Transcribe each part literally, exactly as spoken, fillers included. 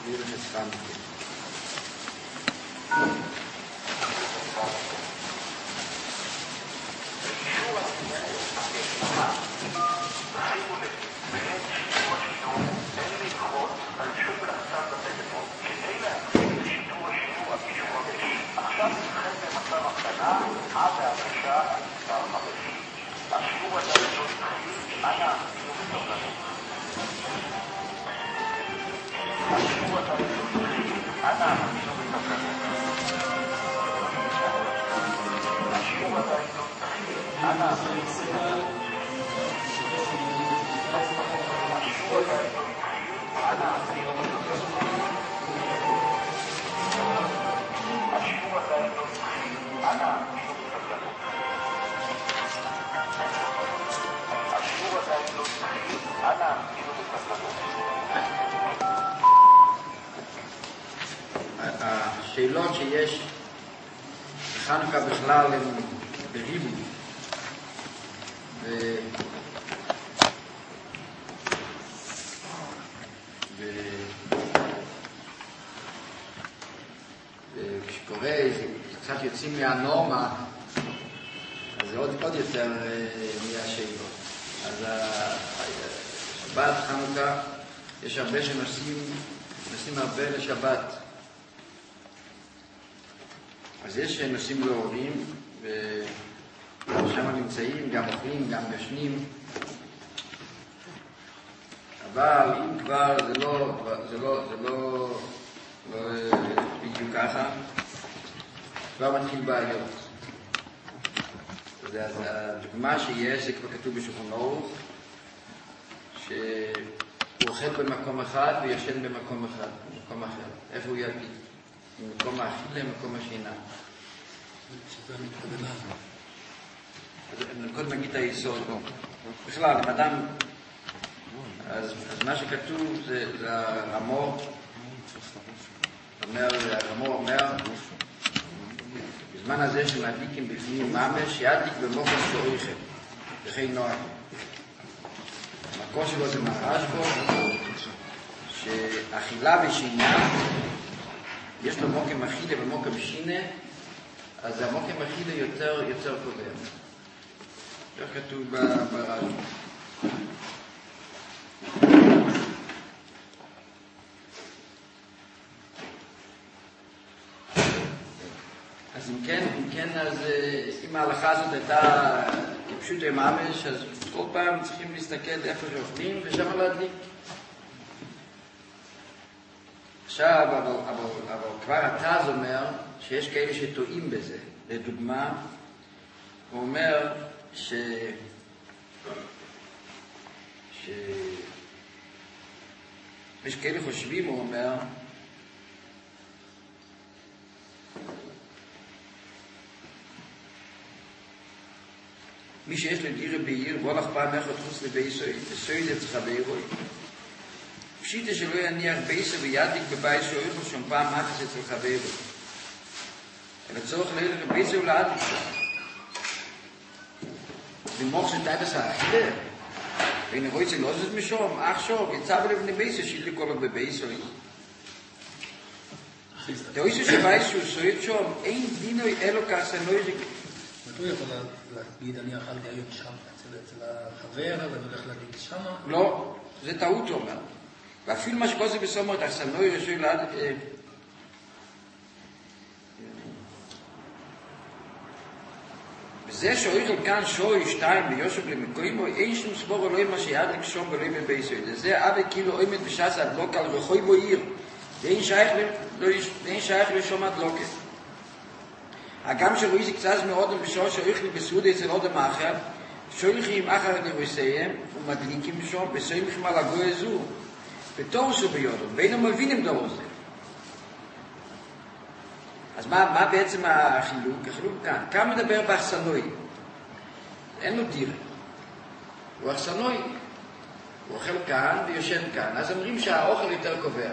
יהיה לך סתם. השאלות שיש בחנוכה בכלל הם בריבוי ו... ו... וכשקורה זה קצת יוצאים מהנורמה אז זה עוד, עוד יותר נהיה שאלות. אז השבת חנוכה יש הרבה שנוסעים נוסעים הרבה לשבת, אז יש נושאים להורים ושם נמצאים, גם אוכלים, גם ישנים, אבל אם כבר זה לא, זה לא, זה לא, לא בדיוק ככה, כבר מתחיל בעיות. אז הדוגמה שיש, זה כבר כתוב בשולחן ערוך, שהוא אוכל במקום אחד וישן במקום אחד, במקום אחר. איפה הוא יביט? ממקום האכילה למקום השינה. שזה מתכוון לנו. אז קודם נגיד את היסוד. בכלל, אם אדם, אז, אז מה שכתוב זה, זה הרמור, אומר, הרמור אומר, בזמן הזה שמדליקים בפנים ממש, ידליק במוחם שוריכם, וכי נועד. המקור שלו זה מרש בו, שאכילה ושינה, יש לו מוקם אכילה ומוקם שינה, אז המוקם אכילה יותר, יותר קודם. כך כתוב ברש"י. אז אם כן, אם כן, אז אם ההלכה הזאת הייתה כפשוט ממש, אז כל פעם צריכים להסתכל איפה שאוכלים ושם להדליק. עכשיו, אבל, אבל, אבל כבר התז אומר שיש כאלה שטועים בזה. לדוגמה, הוא אומר ש... ש... יש כאלה חושבים, הוא אומר, מי שיש לו דירה בעיר, בוא לך פעם איך עוד חוץ לבייסוי, וסוי זה צריך לביירוי. פשיטה שלא יניח בייסו וידיק בבית שאוריך שם פעם מחס אצל חברו. אלא צורך לילך בייסו ולעדיק שם. ומוח של טייבס האחילה. ואין רואי צל עוזת משום, אך שוב, יצא בלבני בייסו שידליק כל עוד בבייסו. תאויסו שבייסו סויד שם, אין דינוי אלו כעסנוי זה... מתי הוא יכול להגיד, אני אכלתי היום שם, אצל החבר, ואני הולך להגיד שם? לא, זה טעות הוא אומר. ואפילו מה שכל זה בסומר, תחסנוי רשוי לעד... וזה שאויכל כאן שוי שתיים ביושב למקוימו, אין שום סבור אלוהים מה שיעדק שום ולא ימד בישראל. זה אבי כאילו עומד בשעס הדלוק על רחוי בו עיר. ואין שייך לשום הדלוקת. הגם שרואי זה קצת מאוד בשעה שאויכל בסעודה אצל עוד המאחר, שולחים אחר לרוסייהם ומדליקים שם וסוימחים על הגוי הזו. בתורסו ביודו, ואינו מבינים דור זה. אז מה, מה בעצם החילוק? החילוק כאן. כאן מדבר באחסנוי. אין לו דירה. הוא אחסנוי. הוא אוכל כאן ויושן כאן. אז אומרים שהאוכל יותר קובע.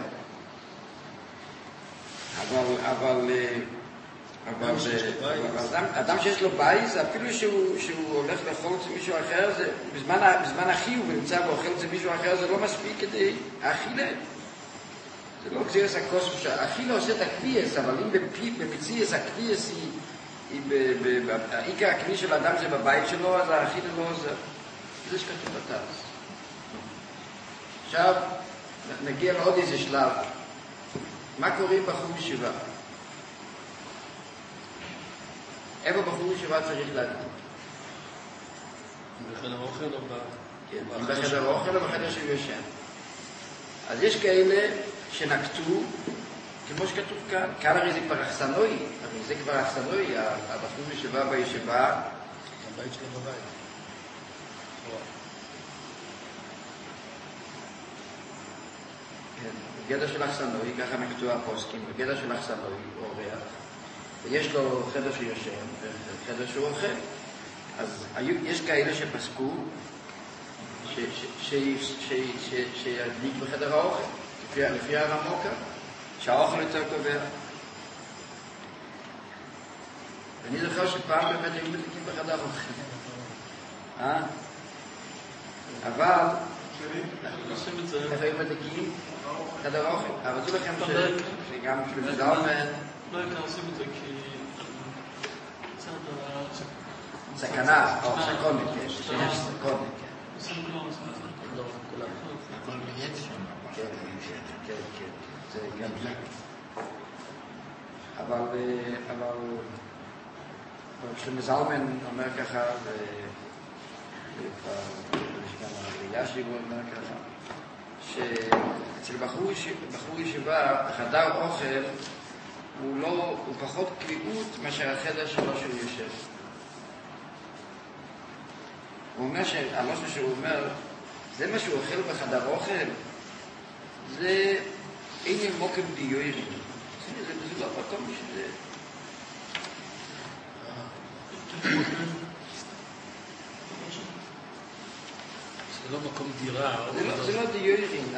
אבל, אבל, אבל, אבל אדם, אדם שיש לו בייס, אפילו שהוא, שהוא הולך לאכול אצל מישהו אחר, זה, בזמן, בזמן החיוב ונמצא ואוכל אצל מישהו אחר, זה לא מספיק כדי האכילה. זה לא גזירס הקוסמוס, הכי לא עושה את הקביעס, אבל אם במציאס הקביעס היא, העיקר הקביעס של האדם זה בבית שלו, אז הכי לא עוזר. זה שכתוב בתרס. עכשיו, נגיע לעוד איזה שלב. מה קורה עם בחור ישיבה? איפה בחור ישיבה צריך להגיד? בחדר אוכל או ב... כן, בחדר אוכל או בחדר שהוא ישן. אז יש כאלה שנקטו, כמו שכתוב כאן, כאן הרי זה כבר אכסנוי, הרי זה כבר אכסנוי, הבחור ישיבה בישיבה. הבית שלו בבית. כן, בגדר של אכסנוי, ככה נקטו הפוסקים, בגדר של אכסנוי, אורח, ויש לו חדר שיושן וחדר שהוא אוכל. אז יש כאלה שפסקו שידליק בחדר האוכל, לפי הרמוקה, שהאוכל יותר קובע. ואני זוכר שפעם באמת היו מדליקים בחדר האוכל. אה? אבל... איפה היו מדליקים? חדר האוכל. אבל זו לכם שגם בזלמן... לא יכנסים את זה כי... סכנה, או סקונת, יש סקונת, כן. הכל מייד שם. כן, כן, כן, זה גם זה. אבל, אבל, כשמזלמן אומר ככה, וכבר, יש גם הראייה שלי הוא אומר ככה, שאצל בחור ישיבה, חדר אוכל, הוא לא, הוא פחות קביעות מאשר החדר שלו שהוא יושב. הוא אומר שהמשהו שהוא אומר, זה מה שהוא אוכל בחדר אוכל, זה אין מוקם דיורים. זה לא מקום שזה... זה לא מקום דירה. זה לא דיורים.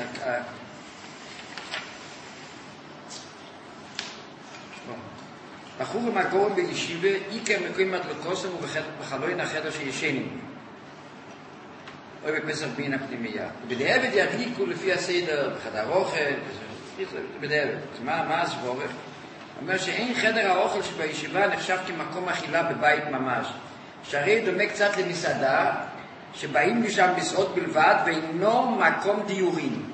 בחור ומקום בישיבה, איקר מקום מדלקוסם ובחלוין החדר שישנים. או בפסח בין הפנימייה. ובדאבד ידליקו לפי הסדר בחדר אוכל, בדאבד. אז מה, מה הסבורת? הוא אומר שאין חדר האוכל שבישיבה נחשב כמקום אכילה בבית ממש. שהרי דומה קצת למסעדה, שבאים משם מסעות בלבד, ואינו מקום דיורים.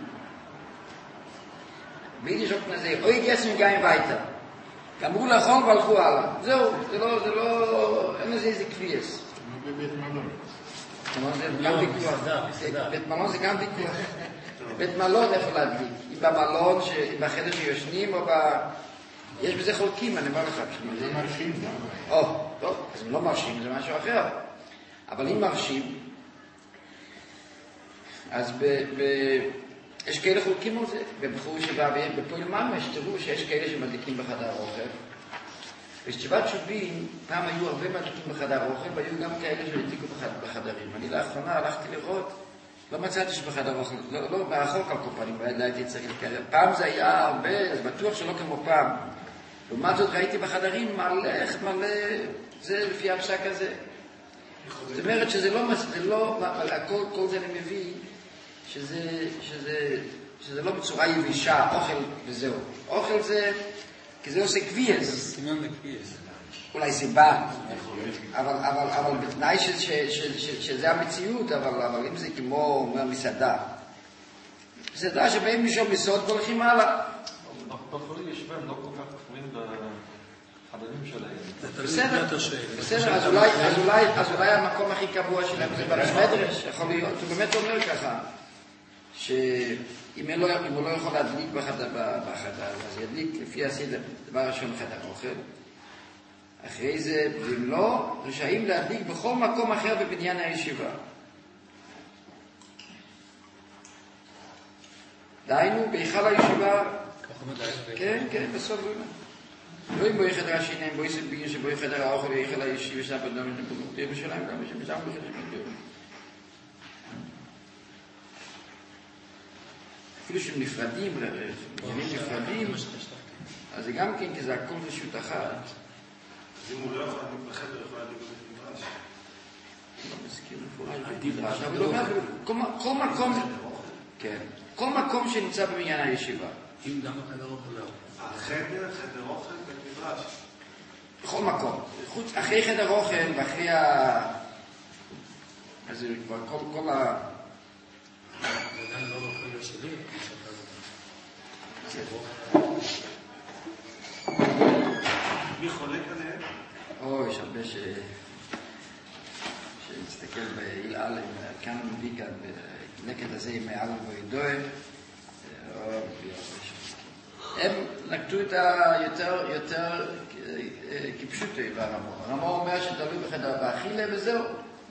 ביידיש אופן הזה, אוי גסם גאים ביתה. גמרו לאכול והלכו הלאה. זהו, זה לא, זה לא, אין לזה איזה קביעס. בבית מלון. בית מלון זה גם ויכוח. בית מלון איפה להדליק? אם במלון, בחדר שיושנים או ב... יש בזה חולקים, אני אומר לך. זה מרשים, למה? או, טוב, אז אם לא מרשים זה משהו אחר. אבל אם מרשים, אז יש כאלה חולקים על זה. בבחור ישיבה בפועל ממש, תראו שיש כאלה שמדליקים בחדר אוכל. בשתיבת שובים, פעם היו הרבה מדליקים בחדר אוכל, והיו גם כאלה שהדליקו בחדרים. אני לאחרונה הלכתי לראות, לא מצאתי שבחדר אוכל, לא, לא, באחור כל קופנים, לא הייתי צריך כאלה. פעם זה היה הרבה, אז בטוח שלא כמו פעם. לעומת זאת ראיתי בחדרים מלא, מלא, זה לפי הפסק הזה. זאת אומרת שזה לא, זה לא, הכל, כל זה אני מביא, שזה, שזה, שזה לא בצורה יבישה, אוכל וזהו. אוכל זה, כי זה עושה קביעס. סימן לקביעס. אולי סיבה. אבל, אבל, אבל בתנאי ש, ש, ש, ש, שזה המציאות, אבל, אבל אם זה כמו, אומר, מסעדה. מסעדה שבאים משום מסעוד והולכים הלאה. בחורים ישבם לא כל כך קפואים בחדרים שלהם. בסדר, בסדר, אז אולי, אז אולי, אז אולי המקום הכי קבוע שלהם זה במדרש, יכול להיות, הוא באמת אומר ככה, שאם לא, הוא לא יכול להדליק בחדר, בחדר, אז ידליק לפי הסדר, דבר ראשון חדר אוכל, אחרי זה, ואם לא, רשאים להדליק בכל מקום אחר בבניין הישיבה. דיינו, בהיכל הישיבה, כן, כן, בסוף הוא אומר. לא אם בו יחדר השיניים, בו יסד בגין שבו יחדר האוכל ויחל הישיב ושנה בדומת לבוגרות ירושלים, גם שמשם בחדר שמתאר. אפילו שהם נפרדים, בגנים נפרדים, אז זה גם כן, כי זה הכל רשות אחת. אז אם הוא לא יכול להדליק בחדר, יכול להדליק בבית מדרש. לא מזכיר מפורש בית מדרש, אבל הוא אומר, כל מקום, כן, כל מקום שנמצא בבניין הישיבה. אם גם החדר אוכל לא. החדר, חדר אוכל במדרש. בכל מקום. חוץ, אחרי חדר אוכל ואחרי ה... אז כבר כל, כל ה... זה עדיין לא אוכל שלי, מי חולק עליהם? או, יש הרבה ש... שנסתכל בעיל אלם, כאן מביא כאן, בלקט הזה עם אלם ואידוי, הם נקטו את היותר, יותר כפשוטי ברמו. הרמו אומר שתלוי בחדר באכילה וזהו.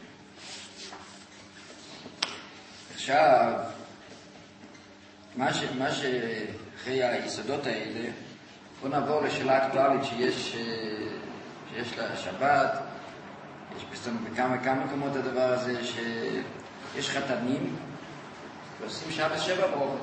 עכשיו, מה, ש, מה שאחרי היסודות האלה, בואו נעבור לשאלה אקטואלית שיש, שיש לה שבת, יש פסטון בכמה כמה מקומות הדבר הזה, שיש חתנים ועושים שבת שבע ברוכות.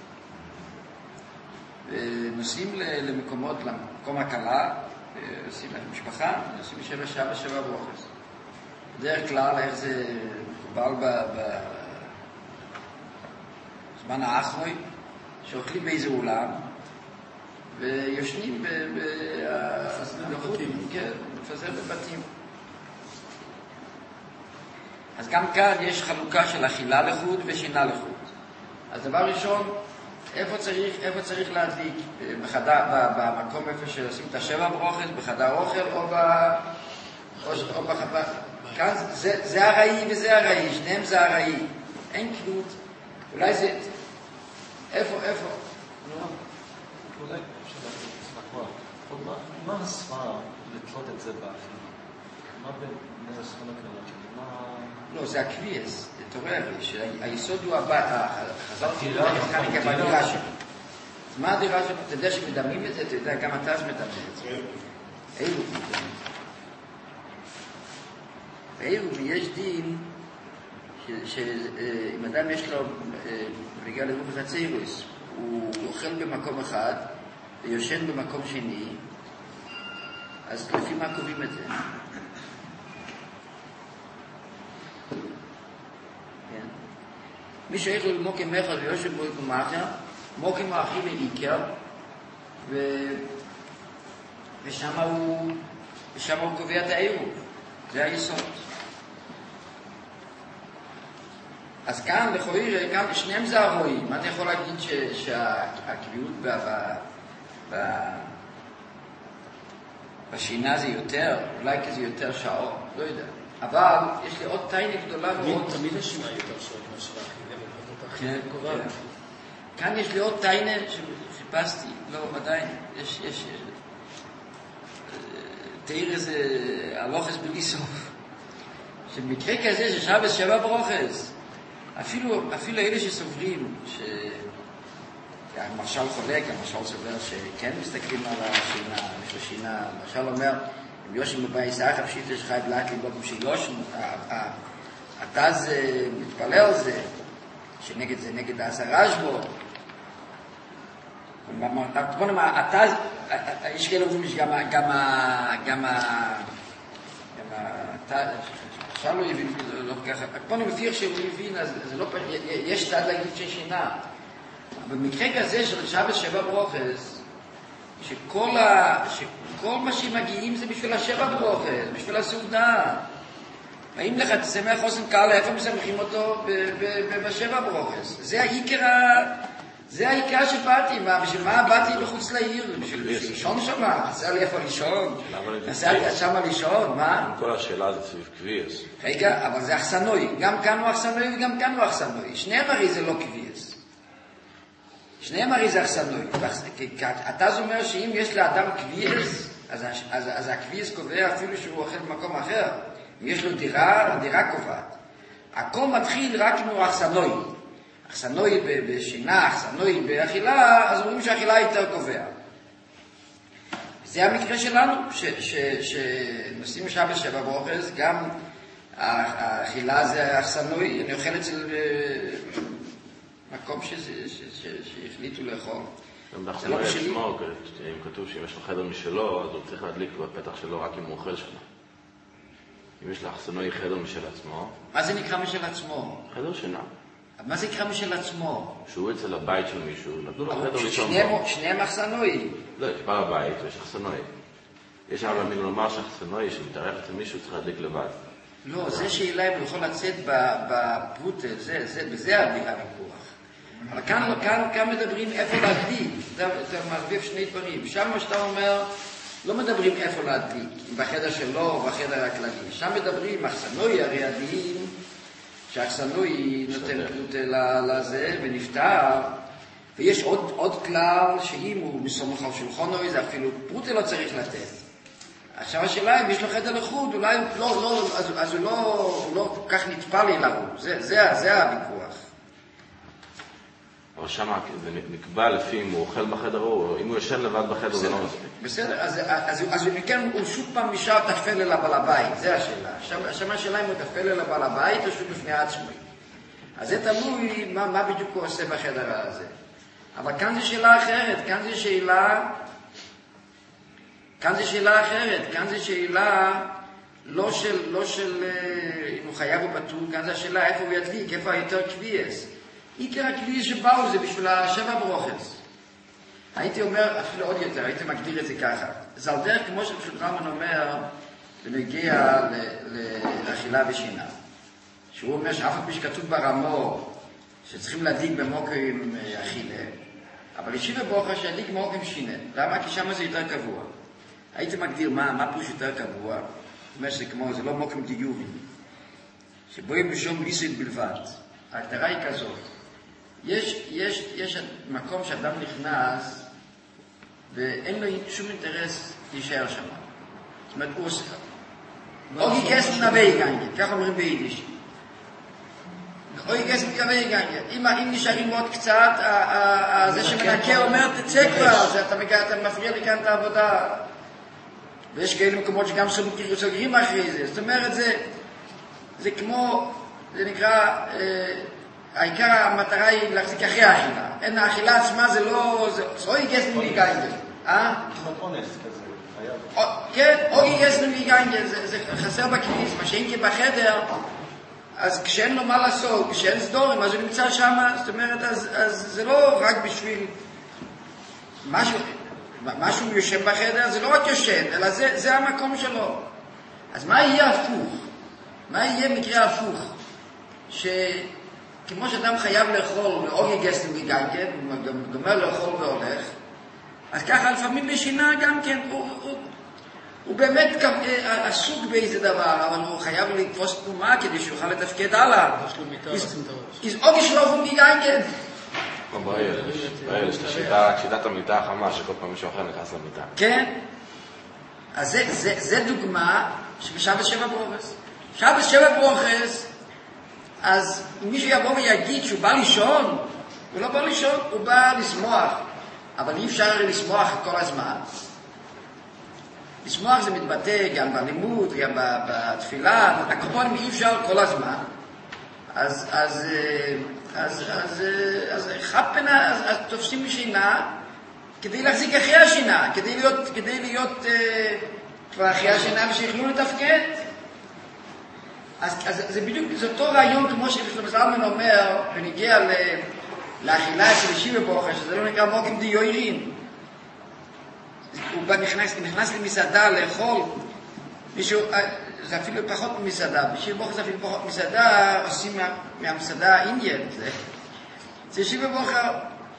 ונוסעים למקומות, למקום הקלה, עושים למשפחה, נוסעים שבע שבע שבע ברוכות. בדרך כלל איך זה מקובל בזמן האחרוי, שאוכלים באיזה אולם, ויושנים בבתים, כן, מפזר בבתים. אז גם כאן יש חלוקה של אכילה לחוד ושינה לחוד. אז דבר ראשון, איפה צריך, איפה צריך להדליק? בחדר, במקום איפה שעושים את השבע ברוכות, בחדר אוכל או ב... או בחדר... כאן זה, זה הראי וזה הראי, שניהם זה הראי. אין קנות. אולי זה... איפה, איפה? נו. אולי אפשר להגיד לקוח. מה הסברה לתלות את זה באכילה? מה בין הסברה הכללת שלי? מה... לא, זה הקביעס, זה תורר לי, שהיסוד הוא הבא, חזרתי למכניקה בדירה שלי. אז מה הדירה שלי? אתה יודע שמדמים את זה, אתה יודע, גם אתה אז מדמה את זה. אילו מדמים. ואילו יש דין, שאם אדם יש לו, בגלל לרוב החציירוס, הוא אוכל במקום אחד, ויושן במקום שני, אז לפי מה קובעים את זה? מי שאיך לו מוקים מחר ויושב בו יקום אחר, מוקים האחי לעיקר, ו... ושם הוא, ושם הוא קובע את העירוב. זה היסוד. אז כאן, לכאורה, גם שניהם זה הרואים. מה אתה יכול להגיד ש... שהקביעות ב... ב... ב... בשינה זה יותר, אולי כי זה יותר שעות, לא יודע. אבל יש לי עוד טיינה גדולה מאוד. תמיד השינה יותר שעות מאשר האכילה. כן, כן. כאן יש לי עוד טיינה שחיפשתי, לא, עדיין, יש, יש, תאיר איזה הלוחס בלי סוף, שבמקרה כזה ששבת שבע ברוכס, אפילו, אפילו אלה שסוברים, שהמרשל חולק, המרשל סובר שכן מסתכלים על השינה, יש לו שינה, המרשל אומר, אם יושם בבית סחב שיטה שחי בלעת לבודם שיושם, אתה זה מתפלל על זה, שנגד זה נגד העשרה שבו. בוא נאמר, אתה, יש כאלה אומרים שגם ה... גם ה... גם ה... עכשיו לא יבין, לא ככה. בוא נמפיר שהוא יבין, אז זה לא... יש צד להגיד ששינה. במקרה כזה של שבת שבע ברוכס, שכל ה... שכל מה שמגיעים זה בשביל השבע ברוכס, בשביל הסעודה. האם לך תשמח חוסן קהל, איפה משמחים אותו בשבע ברוכס? זה העיקר, זה העיקר שבאתי, בשביל מה באתי בחוץ לעיר? בשביל לישון שם? עשה לי איפה לישון? עשה לי שמה לישון? מה? כל השאלה זה סביב קביעס. רגע, אבל זה אכסנוי. גם כאן הוא אכסנוי וגם כאן הוא אכסנוי. שניהם הרי זה לא קביעס. שניהם הרי זה אכסנוי. אתה אומר שאם יש לאדם קביעס, אז הקביעס קובע אפילו שהוא אוכל במקום אחר. אם יש לו דירה, הדירה קובעת. הכל מתחיל רק אם הוא אכסנוי. אכסנוי בשינה, אכסנוי באכילה, אז אומרים שהאכילה יותר קובע. זה המקרה שלנו, שנוסעים שבת שבע ברוכס, גם האכילה זה אכסנוי, אני אוכל אצל מקום שהחליטו לאכול. גם באכסנוי עצמו, אם כתוב שאם יש לו חדר משלו, אז הוא צריך להדליק בפתח שלו רק אם הוא אוכל שלו. אם יש לאכסנוי חדר משל עצמו. מה זה נקרא משל עצמו? חדר שינה. מה זה יקרא משל עצמו? שהוא אצל הבית של מישהו, נתנו לו חדר לישון בו. שניהם אכסנוי. לא, יש בעל הבית ויש אכסנוי. יש אבל מין לומר שאכסנוי שמתארח אצל מישהו צריך להדליק לבד. לא, זה שאלה אם הוא יכול לצאת בפרוטל, בזה הוויכוח. אבל כאן, כאן, כאן מדברים איפה להדליק. אתה מערבב שני דברים. שם מה שאתה אומר, לא מדברים איפה להדליק, אם בחדר שלו או בחדר הכללי. שם מדברים, אכסנוי הרי הדין, שהאכסנוי נותן פרוטל לזה ונפטר, ויש עוד, עוד כלל שאם הוא מסומך על שולחנו, זה אפילו פרוטל לא צריך לתת. עכשיו השאלה אם יש לו חדר לחוד, אולי הוא לא, לא, אז, אז הוא לא, הוא לא כל כך נטפל אליו, זה, זה, זה הוויכוח. אבל שם זה נקבע לפי אם הוא אוכל בחדר או אם הוא ישן לבד בחדר זה לא מספיק. בסדר, אז, אז, אז הוא מכן, הוא שוב פעם נשאר תפל אל הבעל הבית, זה השאלה. עכשיו השאלה אם הוא תפל אל הבעל הבית או שהוא בפני עצמי. אז זה תלוי מה, מה בדיוק הוא עושה בחדר הזה. אבל כאן זו שאלה אחרת, כאן זו שאלה, כאן זו שאלה אחרת, כאן זו שאלה לא של, לא של אם הוא חייב או פטור, כאן זו השאלה איפה הוא ידליק, איפה היותר קביעס. עיקר הקביעס שבאו זה בשביל השבע ברוכס. הייתי אומר, אפילו עוד יותר, הייתי מגדיר את זה ככה. זה על דרך כמו שפשוט רמן אומר, בנגיע לאכילה ושינה. שהוא אומר שאף אחד שכתוב ברמו, שצריכים להדליק במוקרים אכילה, אבל ישיבה ברוכה שידליק במוקרים שינה. למה? כי שם זה יותר קבוע. הייתי מגדיר מה, מה פירוש יותר קבוע. זאת אומרת שזה כמו, זה לא מוקרים דיובים. שבואים בשום ליסית בלבד. ההגדרה היא כזאת. יש, יש, יש מקום שאדם נכנס, ואין לו שום אינטרס להישאר שם. זאת אומרת, הוא עושה... אוגי גסט נבי גנגי, כך אומרים ביידיש. אוגי גסט נבי גנגי. אם, אם נשארים עוד קצת, זה שמנקה אומר, תצא כבר, אתה מפריע לי כאן את העבודה. ויש כאלה מקומות שגם סוגרים אחרי זה. זאת אומרת, זה, זה כמו, זה נקרא, העיקר המטרה היא להחזיק אחרי האכילה. אין, האכילה עצמה זה לא, זה אוגי גסט נבי גנגי. אה? כמעט אונס כזה, חייב. כן, אוגי גסט נבי גנגי, זה חסר בכניס, מה שאין כי בחדר, אז כשאין לו מה לעשות, כשאין סדורים, אז הוא נמצא שם, זאת אומרת, אז, אז זה לא רק בשביל משהו, משהו יושב בחדר, זה לא רק יושן, אלא זה, זה המקום שלו. אז מה יהיה הפוך? מה יהיה מקרה הפוך? שכמו שאדם חייב לאכול לאוגי גסט נבי גנגי, הוא גומר לאכול והולך, אז ככה לפעמים בשינה גם כן, הוא, הוא, הוא באמת עסוק באיזה דבר, אבל הוא חייב לתפוס תנומה כדי שיוכל לתפקד הלאה. יש לו מיטה לשים את הראש. אז אוגי שלו הוא מגנגן. באיילש, שיטת המיטה החמה, שכל פעם מישהו אחר נכנס למיטה. כן. אז זה, זה, זה דוגמה שבשבת שבע ברוכס. שבת שבע ברוכס, אז אם מישהו יבוא ויגיד שהוא בא לישון, הוא לא בא לישון, הוא בא לשמוח. אבל אי אפשר לשמוח כל הזמן. לשמוח זה מתבטא גם בלימוד, גם בתפילה, הקופונים אי אפשר כל הזמן. אז, אז, אז, אז, אז, חפן, אז, אז תופסים שינה כדי להחזיק אחרי השינה, כדי להיות, כדי להיות כבר אחרי השינה ושיכלו לתפקד. אז, אז זה בדיוק, זה אותו רעיון כמו ששלמה זלמן אומר, ונגיע ל... לאכילה של ישיבה ברוכה, שזה לא נקרא מוקים דיוירים. הוא נכנס, נכנס למסעדה לאכול, מישהו, זה אפילו פחות ממסעדה, בישיבה ברוכה זה אפילו פחות מסעדה, עושים מה, מהמסעדה האינדיאן. זה, זה ישיבה ברוכה,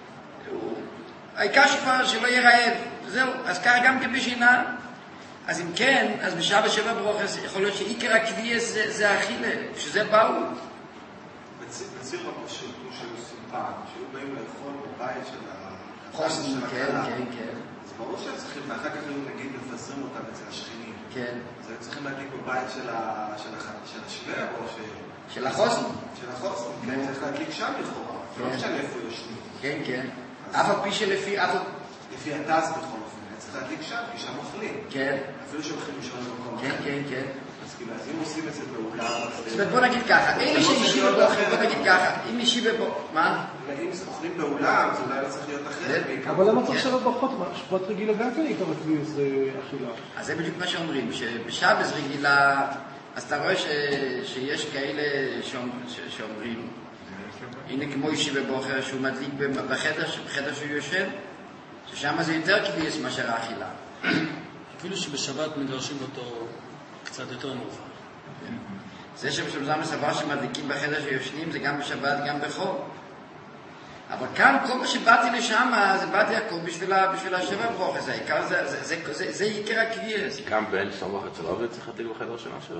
העיקר שכבר שלא יהיה רעב, זהו, אז ככה גם כבשינה. אז אם כן, אז בשעה בשבע ברוכה, יכול להיות שעיקר הקביע זה, זה האכילה, שזה באו. בציר בפשוט, שהוא סימפן, שהוא באים לאכול בבית של חוסן, כן, כן, כן. אז ברור שהם צריכים, ואחר כך הם נגיד מפזרים אותם אצל השכנים. כן. אז הם צריכים להדליק בבית של השווה או ש... של החוסן. של החוסן, כן, צריך להדליק שם לכאורה. לא משנה איפה יושנים. כן, כן. אף על פי שלפי, אף על... לפי הטס בכל אופן, צריך להדליק שם, כי שם אוכלים. כן. אפילו שהולכים לישון במקום. כן, כן, כן. אז אם עושים את זה באולם... זאת אומרת, בוא נגיד ככה, אלה שישיבה בו, בוא נגיד ככה, אם ישיבה בו, מה? אם אוכלים באולם, זה אולי לא צריך להיות אחרת. אבל למה צריך שלא ברכות? שבת רגילה גם כן עיקר הקביעס זה אכילה. אז זה בדיוק מה שאומרים, שבשבת רגילה, אז אתה רואה שיש כאלה שאומרים, הנה כמו ישיבה בוחר שהוא מדליק בחדר, בחדר שהוא יושב, ששם זה יותר קביעס מאשר האכילה. אפילו שבשבת מגרשים אותו קצת יותר מאוחר. זה שבשבת סבר שמדליקים בחדר שיושנים זה גם בשבת, גם בחול. אבל כאן כל מה שבאתי לשם, זה באתי הכל בשביל השבע ברוך הזה. העיקר זה עיקר הקביעס. גם בן סמוך אצל אורי צריך להדליק בחדר שינה שלו?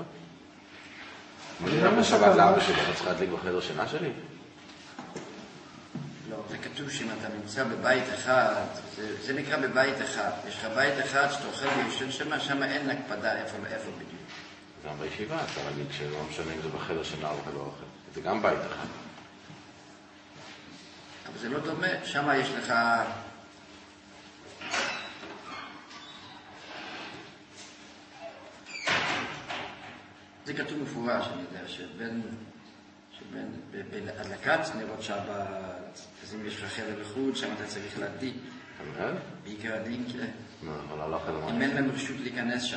אני בשבת לאבא שלי, אתה צריך להדליק בחדר שינה שלי? לא, זה כתוב שאם אתה נמצא בבית אחד, זה, זה נקרא בבית אחד. יש לך בית אחד שאתה אוכל וישן שם, שם אין הקפדה איפה ואיפה בדיוק. גם בישיבה, אתה להגיד שלא משנה אם זה בחדר שינה או בחדר אוכל. זה גם בית אחד. אבל זה לא דומה, שם יש לך... זה כתוב מפורש, אני יודע, שבין... שבין... בהדלקת נרות שבת, אז אם יש לך חדר לחוץ, שם אתה צריך להדליק. אתה מבין? בעיקר הדליק, לא, אבל לא חדר אם אין להם רשות להיכנס שם.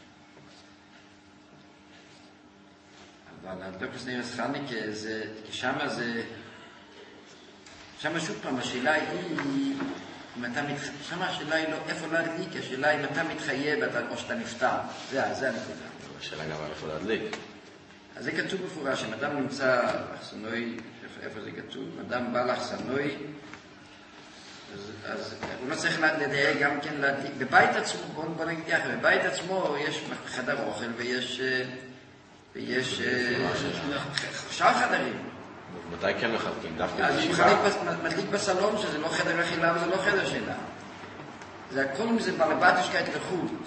אבל הדוקטוס נרס חניקה, כי שם זה... שם שוב פעם, השאלה היא, אם אתה מתח... שם השאלה היא לא איפה להדליק, השאלה היא אם אתה מתחייב או שאתה נפטר. זה, זה הנקודה. השאלה גם איפה להדליק. אז זה כתוב מפורש, אם אדם נמצא לאחסנוי, איפה זה כתוב? אם אדם בא לאחסנוי, אז, אז הוא לא צריך לדייק גם כן להדליק. בבית עצמו, בוא, בוא נגיד יחד, בבית עצמו יש חדר אוכל ויש... ויש... שאר חדרים. מתי כן מחלקים? דווקא אז הוא מדליק בסלון שזה לא חדר אכילה וזה לא חדר שינה. זה הכל מזה בלבטישקייט לחוץ.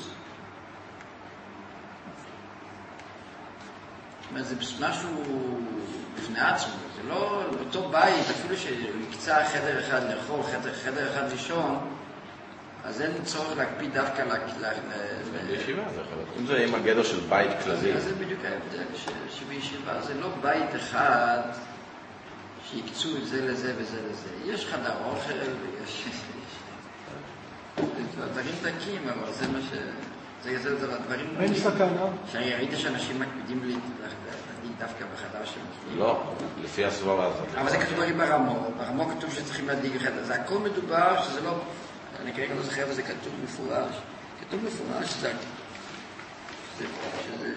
זאת אומרת, זה משהו בפני עצמו. זה לא אותו בית, אפילו שנקצה חדר אחד לאכול, חדר אחד לישון, אז אין צורך להקפיד דווקא בישיבה, זה יכול להיות. אם זה עם הגדר של בית כללי. אז זה בדיוק ההבדל, שבישיבה זה לא בית אחד שיקצו את זה לזה וזה לזה. יש חדר אוכל ויש... דברים דקים, אבל זה מה ש... זה דברים... אין סכנה. שאני ראיתי שאנשים מקפידים להדליק דווקא בחדר שמחליט. לא, לפי הסברה הזאת. אבל זה כתוב רק ברמו. ברמו כתוב שצריכים להדליק בחדר. זה הכל מדובר שזה לא... אני כרגע לא זוכר וזה כתוב מפורש. כתוב מפורש שזה... שזה...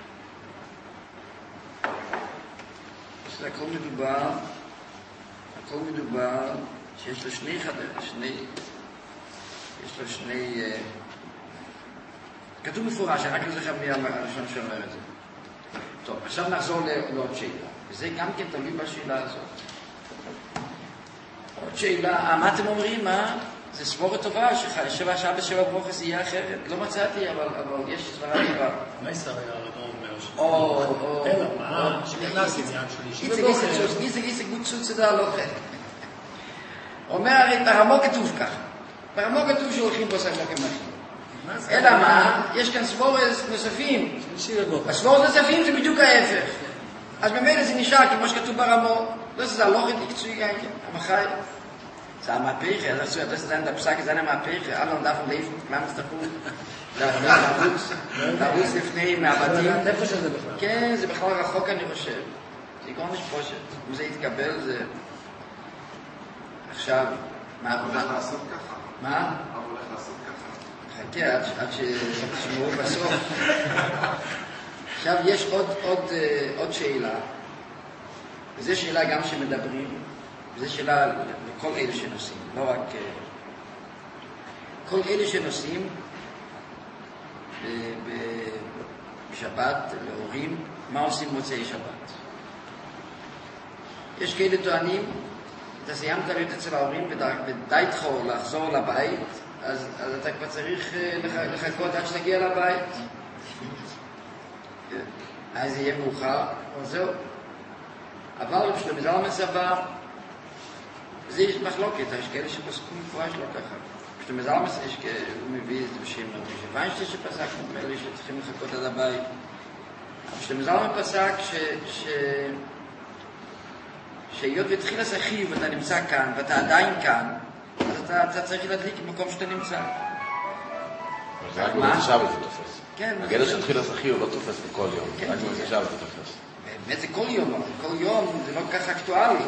שזה הכל מדובר... הכל מדובר שיש לו שני חדר, שני... יש לו שני... כתוב מפורש, אני רק לא זוכר מי הראשון שאומר את זה. טוב, עכשיו נחזור לעוד שאלה. וזה גם כן תלוי בשאלה הזאת. עוד שאלה, מה אתם אומרים, מה? זה סבורה טובה, ששבע שעה בשבע ברוכס יהיה אחרת. לא מצאתי, אבל יש סברה טובה. מה ישראל היה הרב אומר? או, או... אלא מה? שנכנס עניין שלי. איזה גיסק גוצות צדה לא אחרת. אומר הרי, ברמו כתוב ככה. ברמו כתוב שהולכים פה סבבה כמחים. אלא מה? יש כאן סבורס נוספים. הסבורס נוספים זה בדיוק ההפך. אז במילא זה נשאר כמו שכתוב ברמו. לא זה הלוכת יקצוי גם כן. המחי. זה המהפכה. אז עשו, אתה יודע, את הפסק הזה המהפכה. אלא נדף ולאיפה. למה תצטרכו? לרוץ. לרוץ לפני מהבתים. איפה שזה בכלל? כן, זה בכלל רחוק אני חושב. זה עיקרון נשפושת. אם זה יתקבל זה... עכשיו... מה הולך לעשות ככה? מה? מה הולך לעשות ככה? חכה, עד שתשמעו בסוף. עכשיו יש עוד, עוד, עוד שאלה, וזו שאלה גם שמדברים, וזו שאלה לכל אלה שנוסעים, לא רק... כל אלה שנוסעים בשבת להורים, מה עושים מוצאי שבת? יש כאלה טוענים, אתה סיימת להיות אצל ההורים ודי תחור לחזור לבית, אז, אז אתה כבר צריך לחכות עד שתגיע לבית. אז זה יהיה מאוחר, או זהו. אבל בשביל מזל מסבר, זה יש מחלוקת, יש כאלה שפסקו מפורש לא ככה. בשביל מזל מסבר, יש כאלה, הוא מביא את זה בשם רבי שוויינשטיין שפסק, נדמה לי שצריכים לחכות עד הבית. בשביל מזל מפסק ש... ש... שהיות והתחיל הסחי ואתה נמצא כאן ואתה עדיין כאן, אז אתה, אתה צריך להדליק במקום שאתה נמצא. זה רק במוצאי שבת זה תופס. כן. הגדר שהתחיל הסחי הוא לא תופס בכל יום, רק במוצאי שבת זה תופס. באמת זה כל יום, אבל כל יום זה לא כך אקטואלי.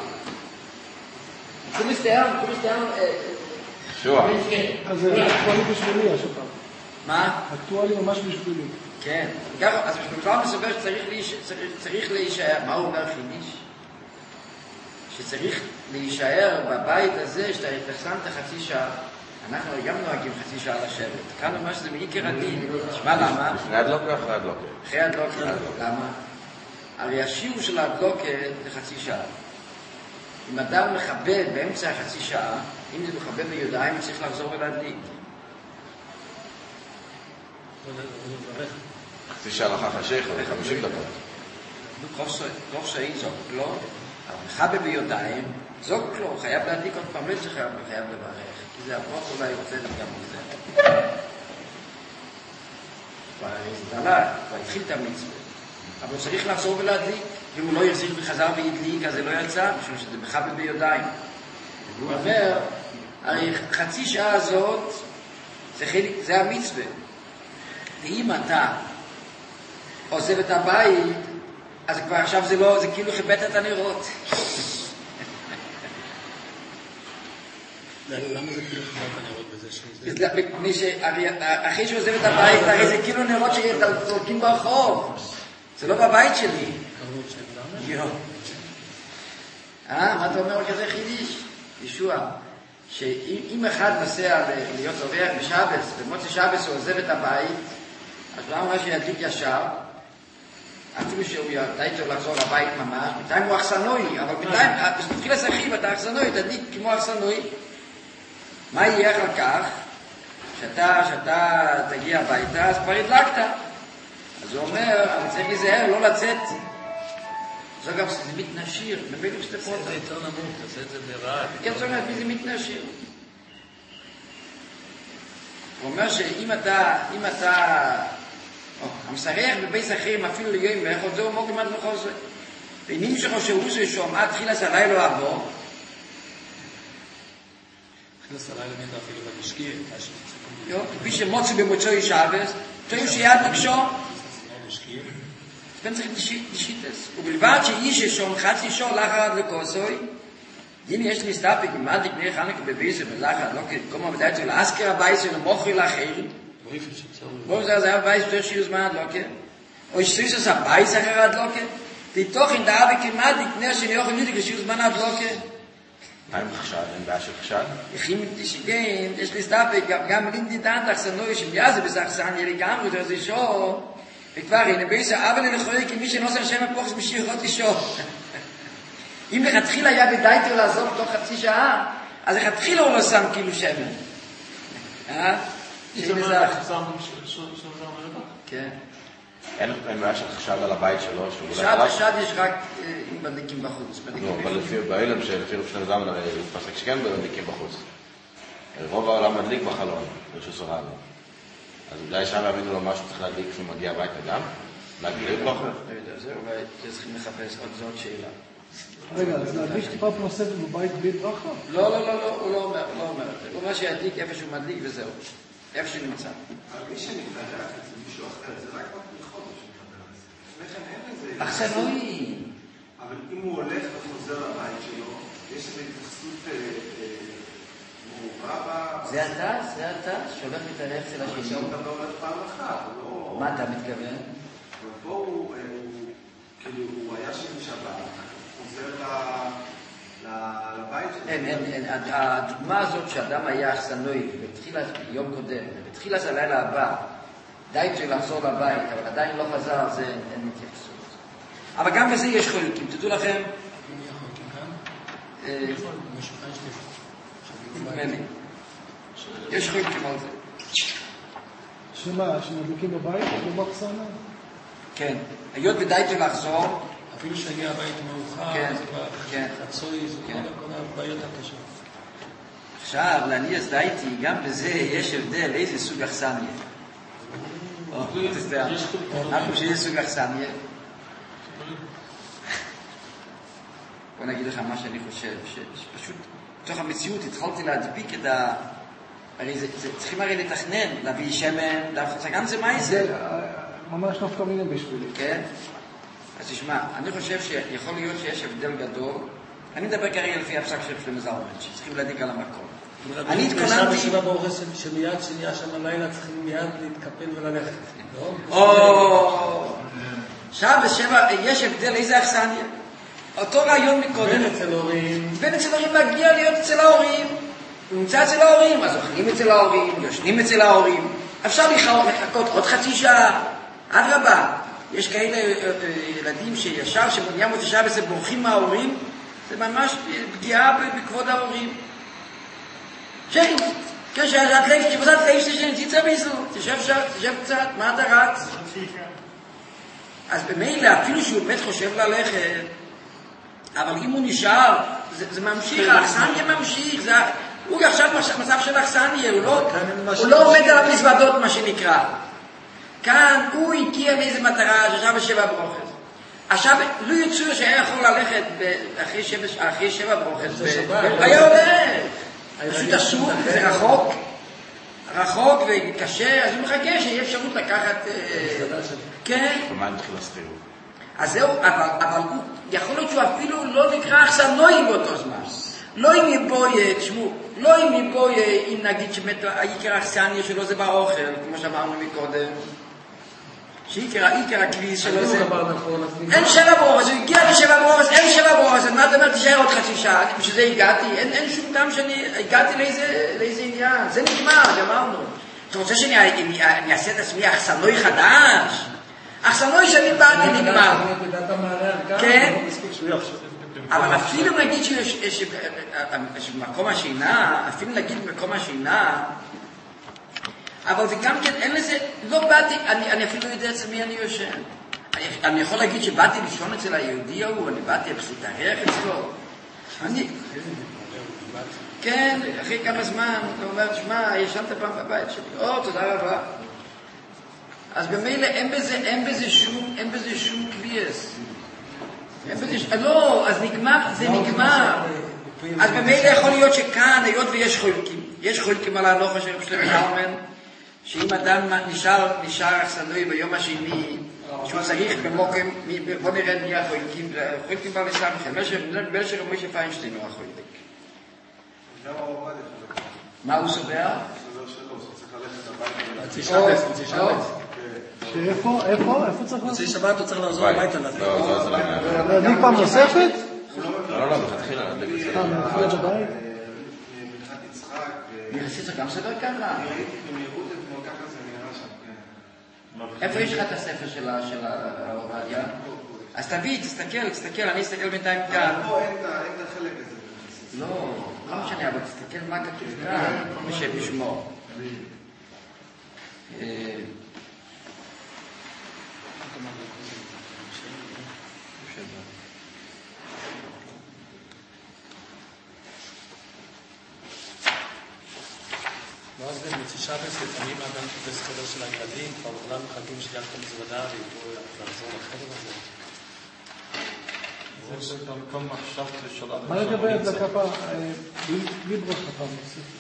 קומס דיין, קומס דיין... שוע. אז זה אקטואלי בשבילי, השופר. מה? אקטואלי ממש בשבילי. כן. אז בכלל מסבר שצריך להישאר. מה הוא אומר חיניש? שצריך להישאר בבית הזה, שאתה התפסמת חצי שעה. אנחנו גם נוהגים חצי שעה לשבת. כאן אומר שזה מעיקר הדין. תשמע למה? לפני הדלוקה, אחרי הדלוקה. אחרי הדלוקה. למה? הרי השיעור של הדלוקה זה חצי שעה. אם אדם מכבה באמצע החצי שעה, אם זה מכבה ביודעיים, צריך לחזור ולהדליק. חצי שעה לאחר השייך, זה חמישים דקות. כוח שאין זוג לו, אבל מכבה ביודעיים, זוג לו, חייב להדליק עוד פעם, לא צריך חייב לברך, כי זה הברוך אולי רוצה גם מזה. כבר זה דלה, כבר התחיל את המצווה. אבל הוא צריך לחזור ולהדליק. אם הוא לא יחזיר וחזר והדליק, אז זה לא יצא, משום שזה מכבה ביודעיים. הוא אומר, הרי חצי שעה הזאת, זה, חלק, זה המצווה. ואם אתה עוזב את הבית, אז כבר עכשיו זה לא, זה כאילו חיבט את הנרות. למה זה כאילו חיבט את הנרות בזה? אחרי שעוזב את הבית, הרי זה כאילו נרות שתורקים ברחוב. זה לא בבית שלי. יו. אה, מה אתה אומר כזה חידיש? ישוע, שאם אחד נוסע להיות אורח בשבס, במוצא שבס הוא עוזב את הבית, אז לא אמרה שידליק ישר, אפילו שהוא ידע איתו לחזור לבית ממש, בינתיים הוא אכסנוי, אבל בינתיים, בתחיל הסחיב אתה אכסנוי, תדליק כמו אכסנוי. מה יהיה אחר כך? שאתה, שאתה תגיע הביתה, אז כבר הדלקת. אז הוא אומר, אני צריך להיזהר, לא לצאת. זה גם שזה מתנשיר, בבית שתי פרוטה. זה יותר נמוך, תעשה את זה ברעד. כן, זאת אומרת, זה מתנשיר. הוא אומר שאם אתה, אם אתה, המסרח בבית אחרים אפילו ליום ואיכות זהו מוג למד מחוז. ואינים שחושבו ששום עד תחילת הלילה עבור. תחילת הלילה נדע אפילו במשקיע. כפי שמוצא במוצאי שבס, תראו שיד לקשור. כאן צריך לשיטס. ובלבד שאיש ששום חצי שור לאחר עד לקוסוי, אם יש להסתפק במדליק נהיה חנקה בביסר ולאחר, לא כמה מדעת של אסקר הבייס ולמוכרי לאחר, בואו זה היה בייס יותר שיהיו זמן עד לוקה, או שסויס עשה בייס אחר עד לוקה, תתוכן דעה וכמדליק נהיה שאני אוכל לידיק ושיהיו זמן עד לוקה. מה עם חשד? אין בעיה של חשד? יחים תשיגן, יש להסתפק, גם לינדי דן תחסנוי, שמייזה בסחסן, יהיה לגמרי, זה שור, וכבר הנה ביסה, אבל לכאורה כי מי שנוסע השם הפוחס משירות לשור. אם לכתחילה היה בדייטר לעזוב תוך חצי שעה, אז לכתחילה הוא לא שם כאילו שמן. אה? זה אומר לך, שם שם מרבק? כן. אין בעיה של חשד על הבית שלו? חשד, חשד יש רק עם בדליקים בחוץ. לא, אבל באילם שלפי רב שלנו זמן, הוא פסק שכן בדליקים בחוץ. רוב העולם מדליק בחלון, ברשות סורנו. אז אולי שם יבינו לו משהו צריך להדליק כשהוא מגיע הביתה גם? להגליק לו? לא יודע, זה אולי צריכים לחפש עוד זאת שאלה. רגע, אז להדליק טיפה נוספת בבית בלי ברכה? לא, לא, לא, לא, הוא לא אומר, הוא לא אומר את זה. הוא אומר שידליק איפה שהוא מדליק וזהו. איפה שהוא נמצא. אבל מי שנתדרך את זה מישהו אחר, זה רק בחודש שמתדרך את זה. לפני כן אין לזה... אכסנוי. אבל אם הוא הולך וחוזר לבית שלו, יש איזו התייחסות מעורבה בה... זה אתה, זה אתה, שהולך להתערב אצל השני. עכשיו אתה לא הולך פעם אחת, לא... מה אתה מתכוון? ופה הוא, כאילו, הוא היה שם שבת, חוזר לבית שלו. אין, אין, אין. הדוגמה הזאת שאדם היה אכסנוי בתחילת יום קודם, ובתחילת הלילה הבא, די צריך לחזור לבית, אבל עדיין לא חזר, זה אין התייחסות. אבל גם בזה יש חולקים, תדעו לכם. יש חולקים על זה. שמה, שמדליקים בבית, במחסנה? כן. היות ודי צריך לחזור, אפילו שהגיע הבית מאוחר, כן, זה כבר כן. חצוי, זה כן. כל הבעיות הקשות. עכשיו, להניאס דייטי, גם בזה יש הבדל איזה סוג אכסניה. אנחנו שיש סוג אכסניה. בוא נגיד לך מה שאני חושב, שפשוט בתוך המציאות התחלתי להדביק את ה... הרי זה, זה צריכים הרי לתכנן, להביא שמן, זה גם זה מה זה? ממש נפקא מינה בשבילי. כן. אז תשמע, אני חושב שיכול להיות שיש הבדל גדול. אני מדבר כרגע לפי הפסק של שלמה זלמן, שצריכים להדליק על המקום. אני התכוננתי... בשבע באורס שמיד שנייה שם הלילה צריכים מיד להתקפל וללכת. או... עכשיו בשבע, יש הבדל, איזה אכסניה? אותו רעיון מקודם. בן אצל הורים. בן אצל הורים מגיע להיות אצל ההורים. הוא נמצא אצל ההורים, אז אוכלים אצל ההורים, יושנים אצל ההורים. אפשר לחכות עוד חצי שעה. אדרבה, יש כאלה ילדים שישר, שבניה מוצא שבס הם בורחים מההורים, זה ממש פגיעה בכבוד ההורים. שכי, כשאת לב, כשבזאת לב שנציצה ביסו, תשב שם, תשב קצת, מה אתה רץ? אז במילא, אפילו שהוא באמת חושב ללכת, אבל אם הוא נשאר, זה, זה ממשיך, האכסניה ממשיך, זה, הוא עכשיו מצב של אכסניה, הוא לא, הוא לא עומד על המזוודות, מה שנקרא. כאן הוא הגיע לאיזה מטרה, שעכשיו בשבע ברוכס. עכשיו, לא יצאו שהיה יכול ללכת אחרי שבע, אחרי שבע ברוכס, היה הולך. פשוט אסור, זה רחוק, רחוק וקשה, אז הוא מחכה שיהיה אפשרות לקחת... כן. ומה נתחיל להסתיר? אז זהו, אבל הוא, יכול להיות שהוא אפילו לא נקרא אכסנוי באותו זמן. לא אם יבואי, תשמעו, לא אם יבואי, אם נגיד שבאמת העיקר האכסניה שלו זה באוכל, כמו שאמרנו מקודם, שעיקר הכביס שלו זה... אין שבע ברוכס, הוא הגיע לשבע ברוכס, אין שבע ברוכס, אז מה אתה אומר, תשאר עוד חצי שעה, בשביל זה הגעתי, אין שום טעם שאני הגעתי לאיזה עניין, זה נגמר, אמרנו. אתה רוצה שאני אעשה את עצמי אכסנוי חדש? אכסנוי שאני באתי נגמר. כן? אבל אפילו נגיד שיש מקום השינה, אפילו נגיד מקום השינה, אבל זה גם כן, אין לזה, לא באתי, אני, אני אפילו לא יודע אצל מי אני יושן. אני, אני יכול להגיד שבאתי לישון אצל היהודי ההוא, אני באתי להתארח אצלו. אני... כן, אחרי כמה זמן, הוא אומר, שמע, ישנת פעם בבית שלי. או, תודה רבה. אז במילא אין בזה, אין בזה שום, אין בזה שום קביעס. אין בזה ש... לא, אז נגמר, זה נגמר. אז במילא יכול להיות שכאן, היות ויש חולקים, יש חולקים על הנוחה של שלמה זלמן, שאם אדם נשאר, נשאר אכסנוי ביום השני, שהוא צריך במוקם, בוא נראה מי החולקים, חולקים בא לסם, בלשר מוישה פיינשטיין הוא החולק. מה הוא סובר? מוציא שבת, מוציא שבת. שאיפה? איפה? איפה צריך לעשות? מוציא שבת הוא צריך לעזור הביתה. להדליק פעם נוספת? לא, לא, מתחילה להדליק. אה, מתחילה בבית? יחסית גם סדר ככה? במהירות אתמול ככה זה נראה שם, כן. איפה יש לך את הספר של העובדיה? אז תביא, תסתכל, תסתכל, אני אסתכל בינתיים כאן. אבל פה אין את החלק הזה. לא, לא משנה, אבל תסתכל מה כתוב כאן, משב בשמו. ואז גם מוציא שבת, לפעמים האדם תופס חדר של הילדים, כבר כולם מחכים שליח את המזוודה ויבואו לחזור לחדר הזה. זה גם כל מחשבת לשלח. מה לגבי הדלקה פעם? בלי ברכה פעם נוספת.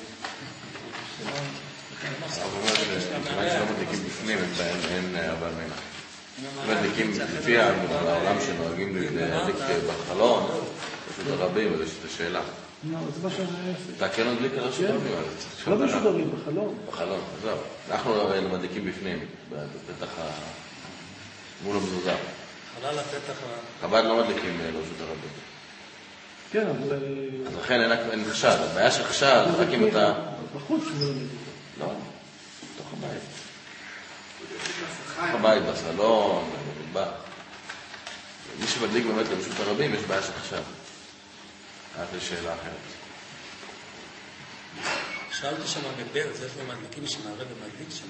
אבל אומר שכיוון שלא מדליקים בפנים, אין הרבה מנה. מדליקים לפי העולם שנוהגים להדליק בחלון, פשוט הרבים, אז יש את השאלה. לא, זה מה שאני אעשה. אתה כן מדליק על השודרים? לא בשודרים, בחלון. בחלון, זהו. אנחנו מדליקים בפנים, בפתח מול המזוזה. חלל הפתח... חב"ד לא מדליקים לרשות הרבים. כן, אבל... אז לכן אין חשד. הבעיה של חשד, רק אם אתה... בחוץ לא מדליק. לא, בתוך הבית. בתוך הבית, בסלון, במטבח. מי שמדליק באמת לרשות הרבים, יש בעיה של חשד. רק לשאלה אחרת. שאלתי שם בברז, איפה הם מדליקים שם, הרב מדליק שם,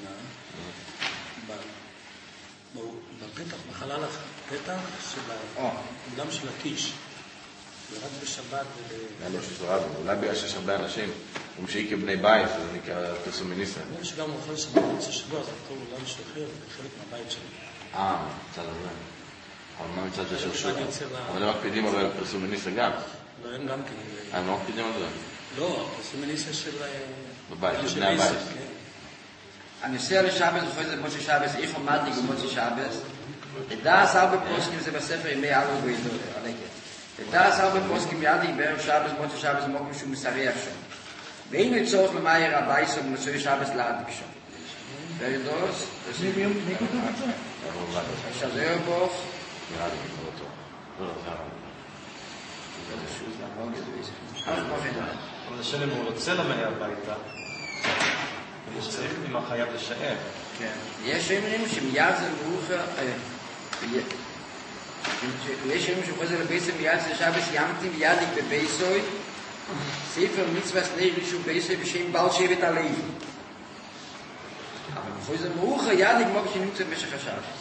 בפתח, בחלל הפתח של האולם של הקיש. ורק בשבת... לא שזה רב, אולי בגלל שיש הרבה אנשים, ומשהי כבני בית, זה נקרא פרסום מניסה. אני שגם אוכל שם באמצע שבוע, זה אותו אולם של אחר, זה חלק מהבית שלי. אה, מצד הזה. אבל מה מצד זה של שוב? אבל הם מקפידים אבל פרסום מניסה גם. לא, הם גם כן. הם לא מקפידים על זה? לא, פרסום מניסה של... בבית, של בני הבית. הנסיע לשבס, אחרי זה מוצא שבס, איך עומד לי במוצא שבס, ודעס הרבה פוסקים זה בספר ימי אלו ואידו, הלגת. ודעס הרבה פוסקים ידי בערב שבס, מוצא שבס, מוקם שהוא מסריח שם. ואין לצורך למאיר הבייס ובמצוי שבס להדיק שם. וידוס, מי כותב את זה? שזר בוך, נראה לי, לא אותו. לא, לא, זה הרב. זה שוז למוג, זה אף בוכן. אבל השאלה אם הוא רוצה למאיר הביתה, הוא צריך אם החייב לשאר. כן. יש אומרים שמיד זה ברוך, יש אומרים שחוזר לבייסוי מיד זה שבס ימתי מידיק בבייסוי, ספר מצווה סנאי רישו בייסוי בשם בעל שבט הלוי. אבל חוזר ברוך ידיק כמו שנמצא במשך השבס.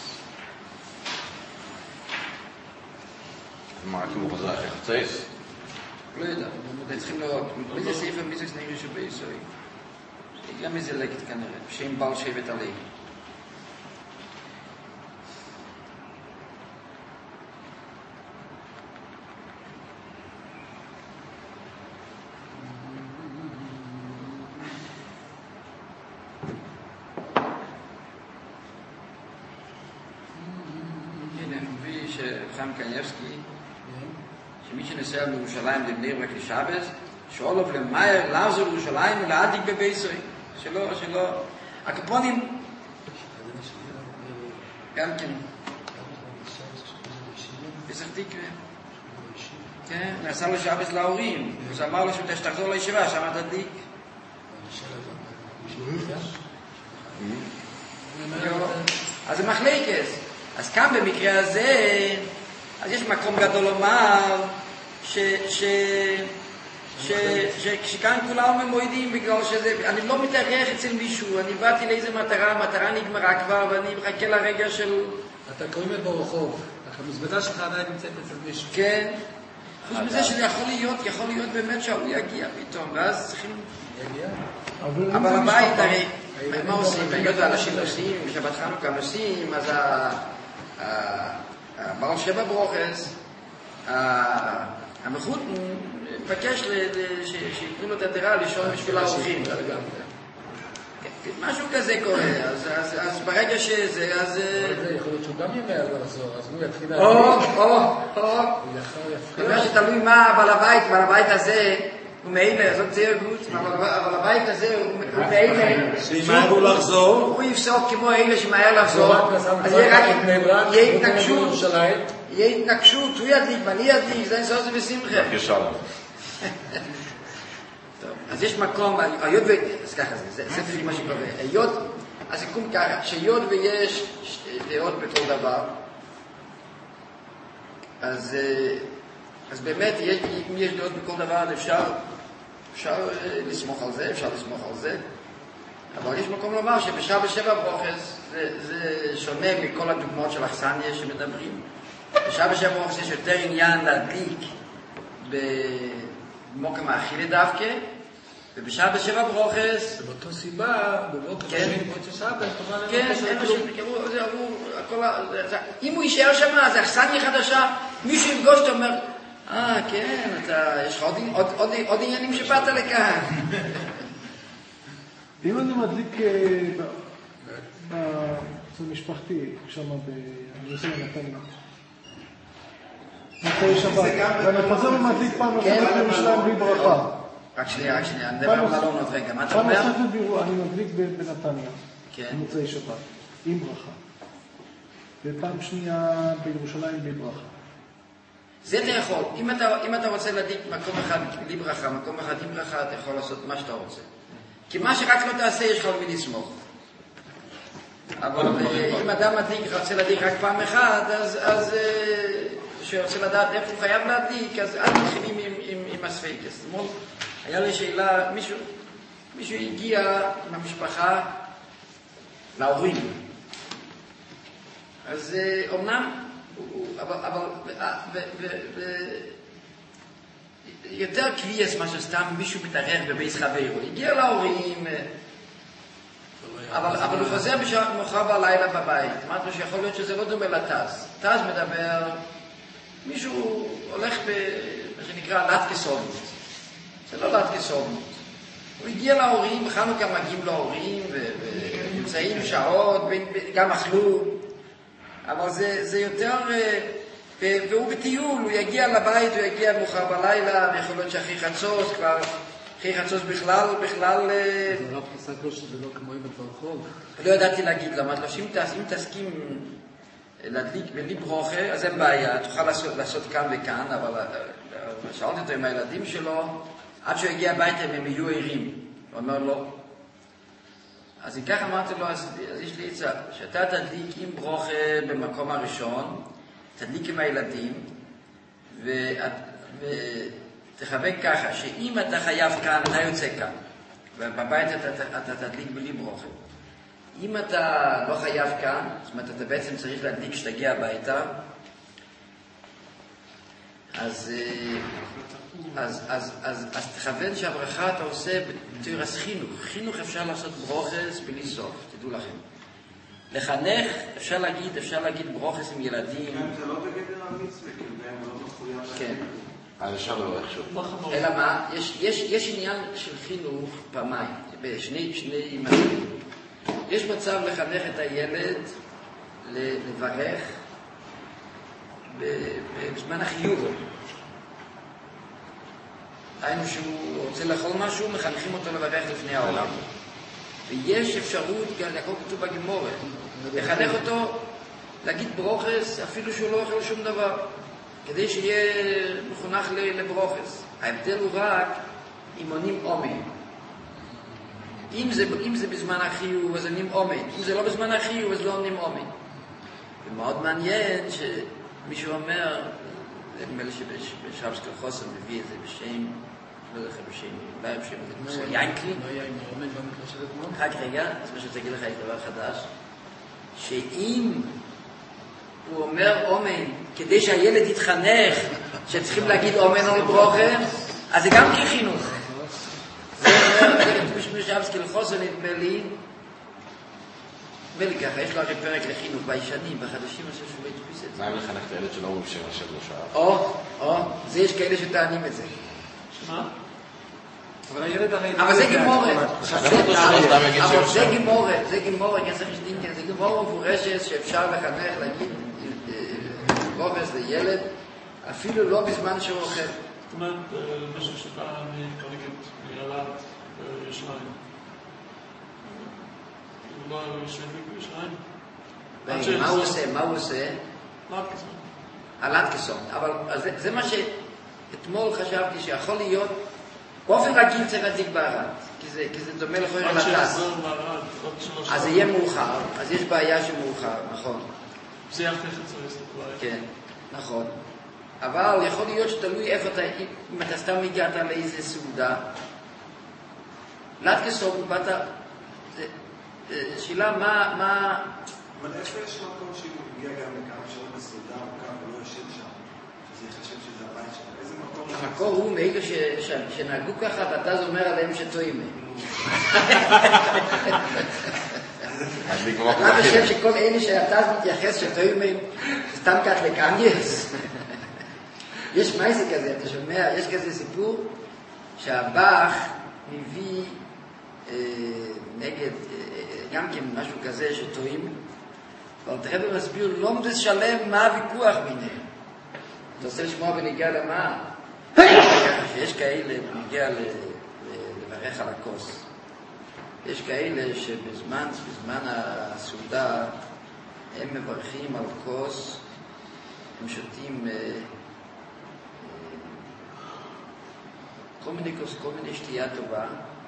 מה, כמו חוזר אחרי חצייס? לא יודע, אתם צריכים לראות, מי זה ספר מצווה סנאי רישו בייסוי? גם איזה לקט כנראה, בשם בעל שבט הלוי. חיים קניאבסקי, שמי שנוסע מירושלים לבני ברק לשבס, שואל לו למאיר לעזור לירושלים ולהדיק בבייסוי. שלא, שלא. הקפונים, גם כן. פסח תקווה. כן, נעשה לו שבס להורים. אז אמר לו שתחזור לישיבה, שם תדיק. אז זה מחלקס. אז כאן במקרה הזה, אז יש מקום גדול לומר, ש, ש, ש, ש, שכאן כולם מועידים בגלל שזה, אני לא מתארח אצל מישהו, אני באתי לאיזה מטרה, המטרה נגמרה כבר, ואני מחכה לרגע של... אתה קוראים את ברחוב, המזוודה שלך עדיין נמצאת אצל מישהו. כן. חוץ מזה שזה יכול להיות, יכול להיות באמת שהוא יגיע פתאום, ואז צריכים... יגיע? אבל הבית הרי, מה עושים? היות האנשים נוסעים, בשבת חנוכה נוסעים, אז הבעל שבע ברוכס, המחוט מבקש שיתנו לו את הדירה לישון בשביל האורחים. משהו כזה קורה, אז ברגע שזה, אז... יכול להיות שהוא גם ימיה לחזור, אז הוא יתחיל... או, או, או. אני אומר שתלוי מה בעל הבית, בעל הבית הזה... הוא מאלה, זאת צייר גוץ, אבל הבית הזה הוא מאלה. שימהר הוא לחזור. הוא יפסוק כמו אלה שמהר לחזור. אז יהיה התנגשות. יהיה התנגשות, הוא ידליק ואני ידליק, זה נעשה זה בשמחה. ישר. טוב, אז יש מקום, היות ו... אז ככה זה, זה תפי מה שקורה. היות, הסיכום ככה, שהיות ויש דעות בכל דבר, אז... אז באמת, אם יש דעות בכל דבר, אפשר, אפשר לסמוך על זה, אפשר לסמוך על זה. אבל יש מקום לומר שבשעה בשבע ברוכס זה, זה שונה מכל הדוגמאות של אכסניה שמדברים. בשעה בשבע ברוכס יש יותר עניין להדליק במוקם האכילה דווקא, ובשעה בשבע ברוכס... זה באותו סיבה, בבוקר שני פוצ'ה שבת, כן, אין לו שתקראו, זה אמרו, אם הוא יישאר שם, זה אכסניה חדשה, מישהו יפגוש, אתה אומר, אה, כן, אתה, יש לך עוד, עוד, עוד, עוד עניינים שבאת לכאן. אם אני מדליק אצל משפחתי, שם אני עושה לנתניה. מתי שבת, ואני חוזר ומדליק פעם נוספת למשלם בלי ברכה. רק שנייה, רק שנייה, אני מדבר על מלונות רגע, מה אתה פעם אומר? נוספת בירו, אני מדליק בנתניה, כן. במוצאי שבת, עם ברכה. ופעם שנייה בירושלים בלי ברכה. זה אתה יכול, אם אתה, אם אתה רוצה להדליק מקום אחד בלי ברכה, מקום אחד עם ברכה, אתה יכול לעשות מה שאתה רוצה. כי מה שרק לא תעשה, יש לך על מי לסמוך. אבל אם אדם מדליק, רוצה להדליק רק פעם אחת, אז, אז שרוצה לדעת איפה הוא חייב להדליק, אז אל תתחילים עם, עם, עם הספיקס. היה לי שאלה, מישהו, מישהו הגיע עם המשפחה להורים. אז אומנם, אבל, אבל, ו, ו, ו, יותר קביעס מה שסתם מישהו מתארח בבייס חברו. הגיע להורים, אבל, אבל הוא חוזר בשעה מאוחר בלילה בבית. אמרתי לו שיכול להיות שזה לא דומה לטס. טס מדבר, מישהו הולך במה שנקרא לת כסובנות. זה לא לת כסובנות. הוא הגיע להורים, חנוכה מגיעים להורים, ונמצאים שעות, גם אכלו. אבל זה, זה יותר, והוא בטיול, הוא יגיע לבית, הוא יגיע מאוחר בלילה, יכול להיות שאחרי חצות, כבר אחרי חצות בכלל, בכלל... זה רב חסק לו שזה לא כמו אימת ברחוב. לא ידעתי להגיד, למה לא, שאם תסכים להדליק בלי ברוכה, אז אין בעיה, תוכל לעשות, לעשות כאן וכאן, אבל שאלתי אותו עם הילדים שלו, עד שהוא הגיע הביתה הם יהיו עירים. הוא אומר לו, אז אם ככה אמרתי לו, אז, אז יש לי עצה, שאתה תדליק עם ברוכה במקום הראשון, תדליק עם הילדים, ותכוון ככה, שאם אתה חייב כאן, אתה יוצא כאן, ובבית אתה, אתה, אתה תדליק בלי ברוכה. אם אתה לא חייב כאן, זאת אומרת, אתה בעצם צריך להדליק כשתגיע הביתה, אז, אז, אז, אז, אז תכוון שהברכה אתה עושה בתירס חינוך. חינוך אפשר לעשות ברוכס בלי סוף, תדעו לכם. לחנך, אפשר להגיד, אפשר להגיד ברוכס עם ילדים. גם זה לא בגדר המצווה, כי בהם לא מחויב. כן. אז אפשר לא איכשהו. אלא מה? יש, יש, יש עניין של חינוך פעמיים, בשני, שני מצבים. יש מצב לחנך את הילד לברך בזמן החיוב. היינו שהוא רוצה לאכול משהו, מחנכים אותו לברך לפני העולם. ויש אפשרות, גם הכל כתוב בגמורה, לחנך אותו להגיד ברוכס אפילו שהוא לא אוכל שום דבר, כדי שיהיה מחונך לברוכס. ההבדל הוא רק אם עונים עומד. אם זה, אם זה בזמן החיוב, אז עונים עומד. אם זה לא בזמן החיוב, אז לא עונים עומד. ומאוד מעניין שמישהו אומר, נדמה לי שבשבס כלחוסן מביא את זה בשם, לא יודע בשם, אולי בשם, יינקלי. לא היה עם העומד במקרה של אתמול? רק רגע, אז מה שתגיד לך יש דבר חדש, שאם הוא אומר אומן, כדי שהילד יתחנך, שצריכים להגיד אומן או לברוכה, אז זה גם כחינוך. זה אומר, זה כתוב בשבס כלחוסן, נדמה לי, נדמה לי ככה, יש לו הרי פרק לחינוך, בישנים, בחדשים, אני חושב שהוא לא יתפיס את זה. מה אם לחנך את הילד שלא הוא בשם השם לא שעה? או, או, זה יש כאלה שטענים את זה. שמה? אבל הילד הרי... אבל זה גימורת. אבל זה זה גימורת, זה גימורת, זה גימורת מפורשת שאפשר לחנך, להגיד רובס לילד, אפילו לא בזמן שהוא אוכל. זאת אומרת, משהו שבא מקולגת מילד בירושלים. הוא לא יושב בירושלים. מה הוא עושה? מה הוא עושה? לטקסון. הלטקסון. אבל זה מה שאתמול חשבתי שיכול להיות, באופן רגיל צריך להדליק בערד, כי זה דומה לחוי עד לטס. שיחזור בערד, עוד שלוש אז זה יהיה מאוחר, אז יש בעיה שמאוחר, נכון. זה יחתך את זה לסתכלי. כן, נכון. אבל יכול להיות שתלוי איפה אתה, אם אתה סתם הגעת לאיזה סעודה, לטקסון, באת, שאלה מה, מה... אבל איפה יש מקום שאם הוא מגיע גם לכמה שעות בסעודה או כמה ולא יושב שם, שזה יחשב שזה הבית שלו? איזה מקום? המקור הוא מאלה שנהגו ככה, ואתה אומר עליהם שטועים. אתה חושב שכל אלה שאתה מתייחס שטועים, סתם כך לקנגס? יש מייסי כזה, אתה שומע, יש כזה סיפור, שהבח מביא נגד, גם כן משהו כזה שטועים, אבל תראה מסביר, לא מדס שלם מה הוויכוח ביניהם. אתה רוצה לשמוע בניגיע למה? שיש כאלה בניגיע לברך על הכוס. יש כאלה שבזמן בזמן הסעודה הם מברכים על כוס, הם שותים כל מיני כוס, כל מיני שתייה טובה,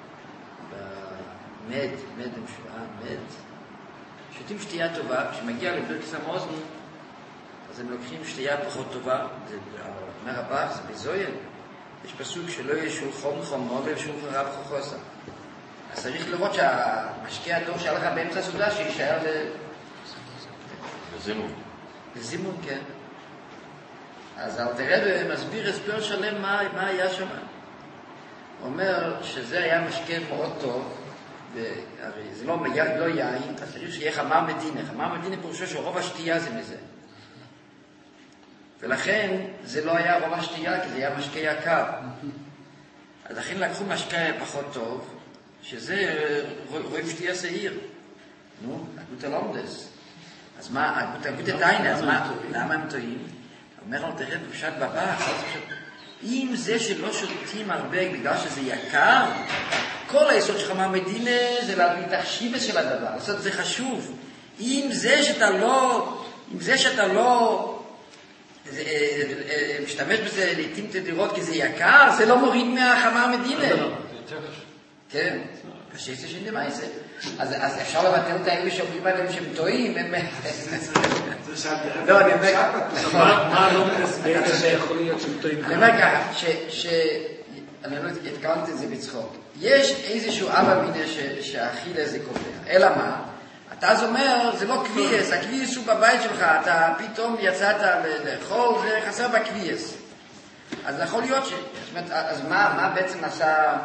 במד, מד הם שעה, מד, שותים שתייה טובה, כשמגיע לברכס המאזן, אז הם לוקחים שתייה פחות טובה, זה אומר הבא, זה בזוין, יש פסוק שלא יהיה שולחון חומו ולשולחון רב חוכוסה. אז צריך לראות שהמשקיע הטוב שהיה לך באמצע הסעודה, שישאר ל... לזימון. לזימון, כן. אז אל תראה ומסביר הסבר שלם מה, מה היה שם. הוא אומר שזה היה משקיע מאוד טוב, והרי זה לא, לא יין, אז צריך שיהיה חמר מדינה. חמר מדינה פירושו שרוב השתייה זה מזה. ולכן זה לא היה רוב השתייה, כי זה היה משקיע יקר. אז לכן לקחו משקיע פחות טוב, שזה רואים שתייה שעיר. נו, אתה לא עומדס. אז מה, גוטה טיינה, אז מה, למה הם טועים? אומר לו, תראה בפשט בבא, אם זה שלא שותים הרבה בגלל שזה יקר, כל היסוד שלך מהמדינה זה להביא את החשיבה של הדבר, לעשות זה חשוב. אם זה שאתה לא, אם זה שאתה לא זה, משתמש בזה לעתים תדירות כי זה יקר, זה לא מוריד מהחמה המדינה. כן, קשה זה שני מה זה. אז, אז אפשר לבטל את האלה שאומרים עליהם שהם טועים, הם... לא, אני אומר... מה לא מסביר שיכול להיות שהם טועים? אני אומר ככה, ש... אני לא התכוונתי את זה בצחוק. יש איזשהו אבא מיני שהאכילה זה קובע. אלא מה? אתה אז אומר, זה לא קוויאס, הקוויאס הוא בבית שלך, אתה פתאום יצאת לאכול, זה חסר בקוויאס. אז יכול להיות ש... אז מה, מה בעצם עשה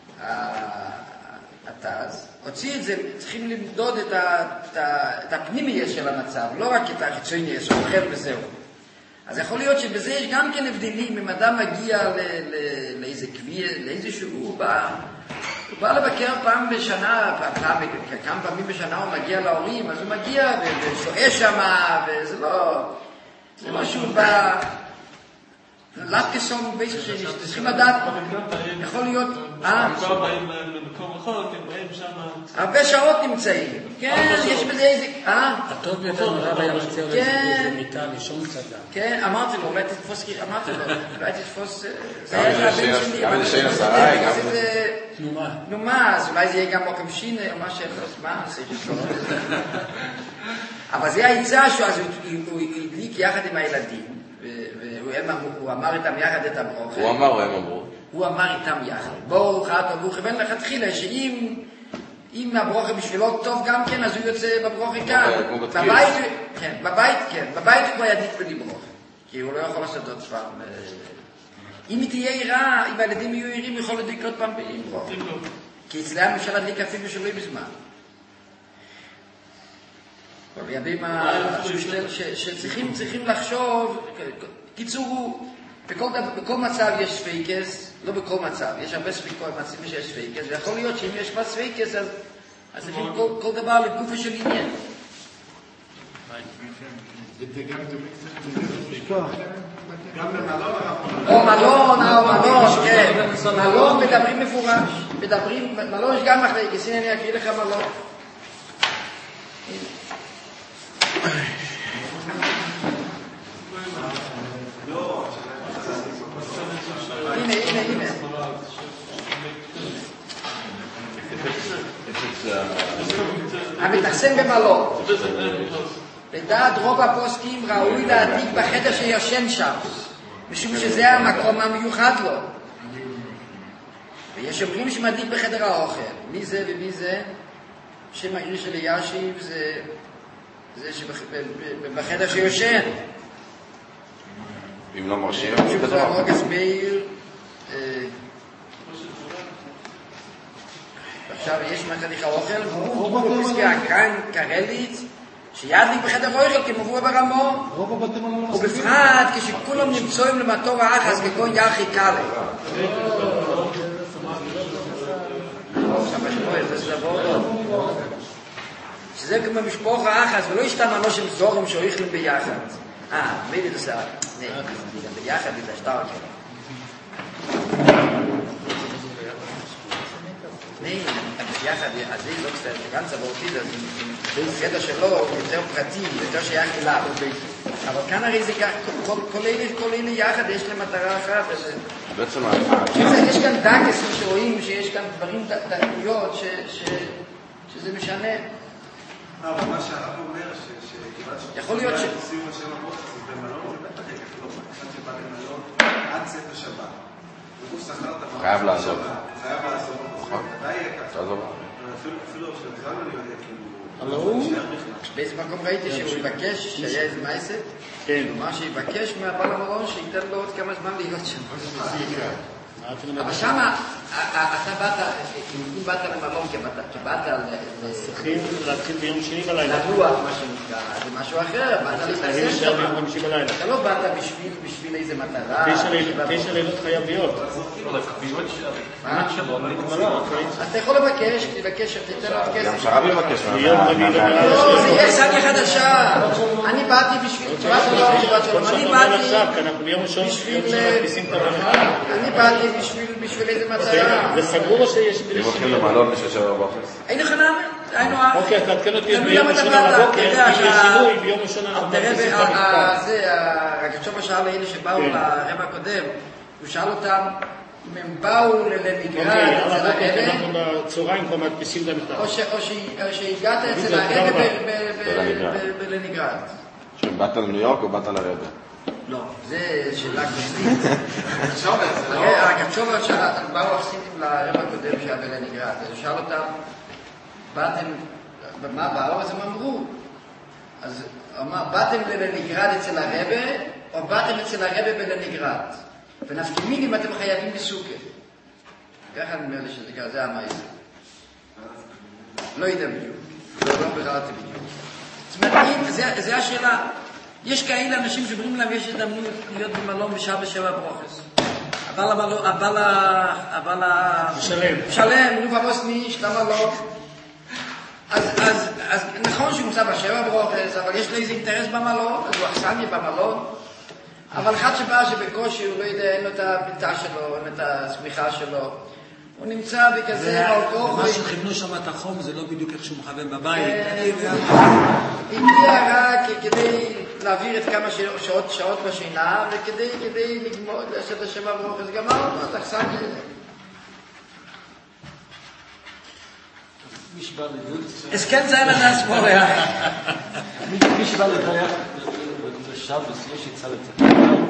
התז? הוציא את זה, צריכים למדוד את, ה, את, ה, את הפנימיה של המצב, לא רק את החיצוניה, שאוכל וזהו. אז יכול להיות שבזה יש גם כן הבדלים, אם אדם מגיע ל, ל, לאיזה קוויאס, לאיזשהו בא... הוא בא לבקר פעם בשנה, פעם, כמה פעמים בשנה הוא מגיע להורים, אז הוא מגיע ושואה שמה, וזה לא... זה משהו בא... לאט כסום בייסק שלי, צריכים לדעת, יכול להיות... הם כבר באים למקום רחוק, הם באים שם... הרבה שעות נמצאים, כן, יש בזה איזה... הטוב ביותר מרב היה מציע לו איזה מיטה, לישון קצת. כן, אמרתי לו, אולי תתפוס, אמרתי לו, אולי תתפוס... זה היה הבן שלי, גם לשאין עשרה, גם... נו מה? נו מה, אז אולי זה יהיה גם מוקם שינה, או מה שאתה עושה, מה, זה ששלום. אבל זה העיצה שהוא, אז הוא הדליק יחד עם הילדים, והוא אמר איתם יחד את הברוכה. הוא אמר או הם אמרו? הוא אמר איתם יחד. בואו חת ובואו כיוון לכתחילה, שאם אם הברוכה בשבילו טוב גם כן, אז הוא יוצא בברוכה כאן. בבית, כן, בבית, כן, בבית הוא כבר ידיק בלי ברוכה. כי הוא לא יכול לעשות עוד פעם. אם היא תהיה עירה, אם הילדים יהיו עירים, הוא יכול להדליק עוד פעם בלי ברוכה. כי אצלם אפשר להדליק אפילו שלא בזמן. בימים שצריכים צריכים לחשוב, קיצור הוא, בכל, בכל מצב יש ספיקס, לא בכל מצב, יש הרבה ספיקות, מצבים שיש ספיקס, ויכול להיות שאם יש כבר ספיקס, אז, אז צריכים כל, כל דבר לגופה של עניין. גם במלון, או מלון, או מלון, כן, מלון מדברים מפורש, מדברים, מלון יש גם מחלקת, הנה אני אקריא לך מלון. הנה, הנה, הנה. המתחסן במלון. לדעת רוב הפוסקים ראוי להדליק בחדר שישן שם, משום שזה המקום המיוחד לו. ויש אומרים שמדליק בחדר האוכל. מי זה ומי זה? שם העיר של ישיב זה זה שבחדר שיושן. אם לא מרשים, שוב זה הרוגס מאיר. עכשיו יש מה צריך האוכל, הוא בפסקה כאן קרליץ, שידליק בחדר האוכל כמובוא ברמו, ובפרט כשכולם נמצאים למטור האחס כגון יחי קלה. שזה כמו משפוח האחס, ולא ישתם אנושים זורים שאויכלים ביחד. אה, מי לי לסער? נה, גם ביחד זה השטר שלו. נה, ביחד, אז זה לא קצת, גם צבורתי, זה החדר שלו יותר פרטי, יותר שייך אליו. אבל כאן הרי זה כל אלה יחד, יש להם מטרה אחת. בעצם יש כאן דקס שרואים שיש כאן דברים דקויות שזה משנה. אבל מה שהרב אומר, יכול להיות ש... סיום השם הבוס, זה במלון, זה בטח יקר, לא פרקשת שבא למלון עד צאת השבת. והוא שכר את המלון. חייב לעזוב. חייב לעזוב. ודאי יקר. תעזוב. אפילו שבכלל אני יודע, אבל הוא... באיזה מקום ראיתי שהוא יבקש, שהיה איזה מייסת, הוא אמר שיבקש מהבעל המלון שייתן לו עוד כמה זמן להיות שם. אבל שמה, אתה באת, אם באת למלון, כי באת צריכים להתחיל ביום שני בלילה. לרוח, מה שנקרא, זה משהו אחר, באת אני נשאר ביום חמישי בלילה. אתה לא באת בשביל איזה מטרה. תשע לילות חייב להיות. אז אתה יכול לבקש, תבקש, תתן עוד כסף. גם שרב לבקש. לא, זה יש סגי חדשה. אני באתי בשביל, אני באתי בשביל, אני באתי בשביל איזה מטרה. זה סגור או שיש... אם הולכים למעלות בשביל שבע בבוקר? אין לך נאמן, היינו... אוקיי, אתה תתקן אותי ביום ראשון על הבוקר, אם יש שינוי ביום ראשון על הבוקר. תראה, זה, הגצ'ובה שאל לאלה שבאו לרבע הקודם, הוא שאל אותם אם הם באו ללניגרד אצל הרבע, אנחנו בצהריים כבר מדפיסים את המכתב. או שהגעת אצל הרבע בלניגרד. שבאת לניו יורק או באת לרבע? לא, זה שאלה כוסית. הגצ'ובה שאל, באו החסידים לרבע הקודם שהיה בלניגרד, הוא שאל אותם, באתם, במה באו? אז הם אמרו. אז הוא אמר, באתם ללניגרד אצל הרבה, או באתם אצל הרבה בלניגרד? ונפקימים אם אתם חייבים בסוקה. ככה נאמר לי שזה כזה המייזה. לא יודע בדיוק. לא בראתי בדיוק. זאת אומרת, זה השאלה. יש כאלה אנשים שאומרים להם, יש הזדמנות להיות במלון בשעה בשבע ברוכס. אבל המלון, אבל ה... אבל ה... שלם. שלם, נו פמוס ניש, למה לא? אז, אז, אז נכון שהוא נמצא בשבע ברוכס, אבל יש לו איזה אינטרס במלון, אז הוא אכסניה במלון, אבל אחד שבא שבקושי הוא לא יודע, אין לו את הביטה שלו, אין את הסמיכה שלו, הוא נמצא בכזה אורכוך. מה שכיוונו שם את החום זה לא בדיוק איך שהוא מכוון בבית. הגיע רק כדי להעביר את כמה שעות, שעות בשינה, וכדי כדי לגמור, לעשות את השבע ברוכס, גמר אותו, אז אכסניה. מי שבא לדוד... הסכן זה אין לדעת ספוריה. מי שבא לדרך בשבת, יש יצא לצטט.